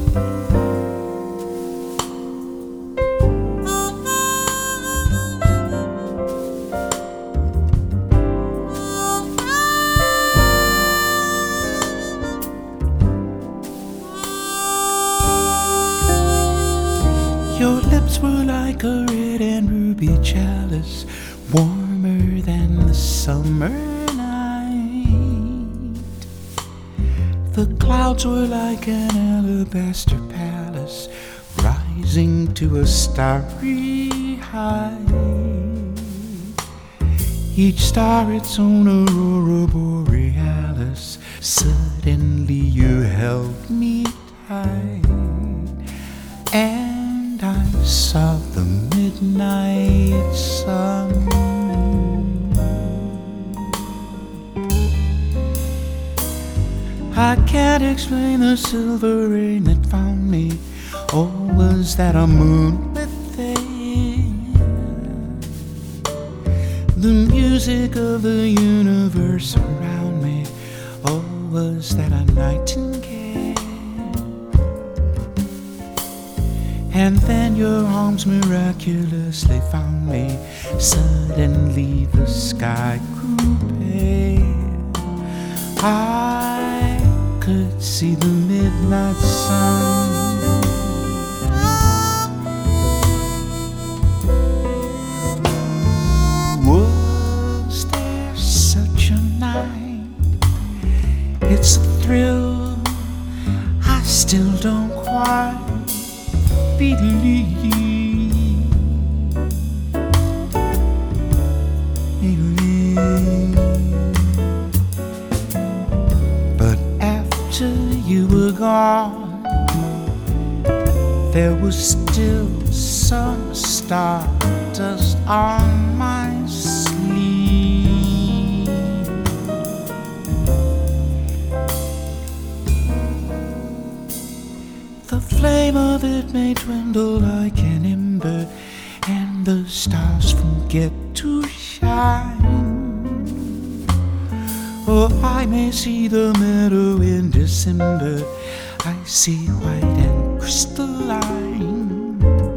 Your lips were like a red and ruby chalice, warmer than the summer night. The clouds were like an alabaster palace, rising to a starry height. Each star its own aurora borealis. Suddenly you held me tight, and I saw the midnight sun. I can't explain the silver rain that found me, or was that a moon within? The music of the universe around me, or was that a nightingale? And then your arms miraculously found me. Suddenly the sky grew pale. I could see the midnight sun. Was there such a night? It's a thrill I still don't quite believe. But after you were gone, there was still some stardust on my sleeve. The flame of it may dwindle like an ember, and the stars forget to shine. Or I may see the meadow in December. I see white and crystalline.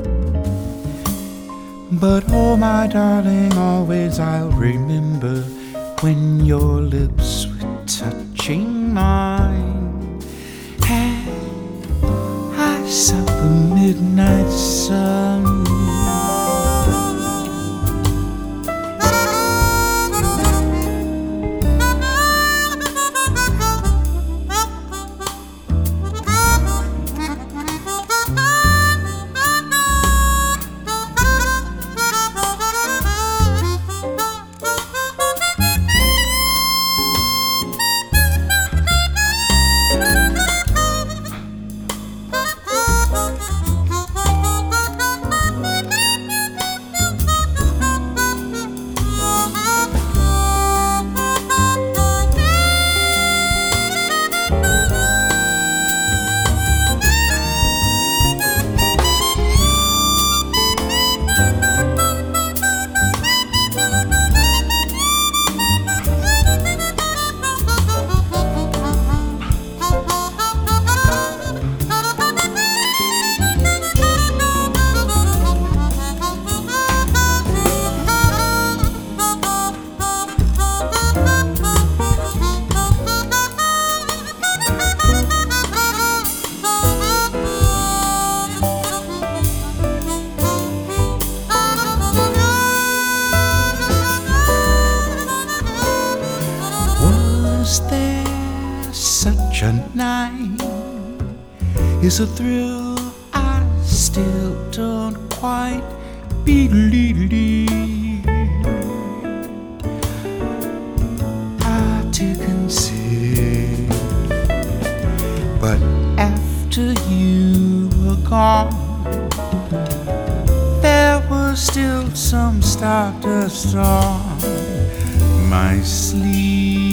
But oh my darling, always I'll remember when your lips were touching mine, and I saw the midnight sun. Was there such a night? Is a thrill I still don't quite believe. Hard to conceive. But after you were gone, there was still some stardust on my sleeve.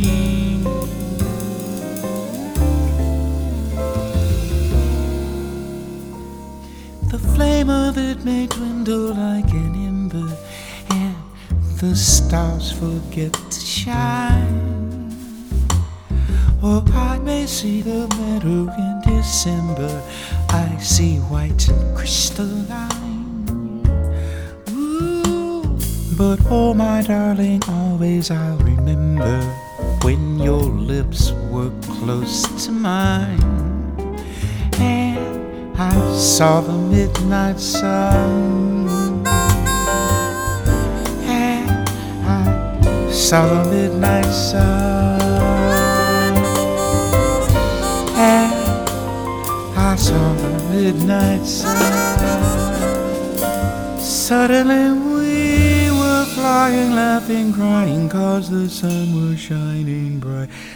The flame of it may dwindle like an ember, and the stars forget to shine. Or I may see the meadow in December, icy white and crystalline. Ooh, but oh my darling, always I'll remember when your lips were close to mine, and I saw the midnight sun, and I saw the midnight sun, and I saw the midnight sun. Suddenly we were flying, laughing, crying, 'cause the sun was shining bright.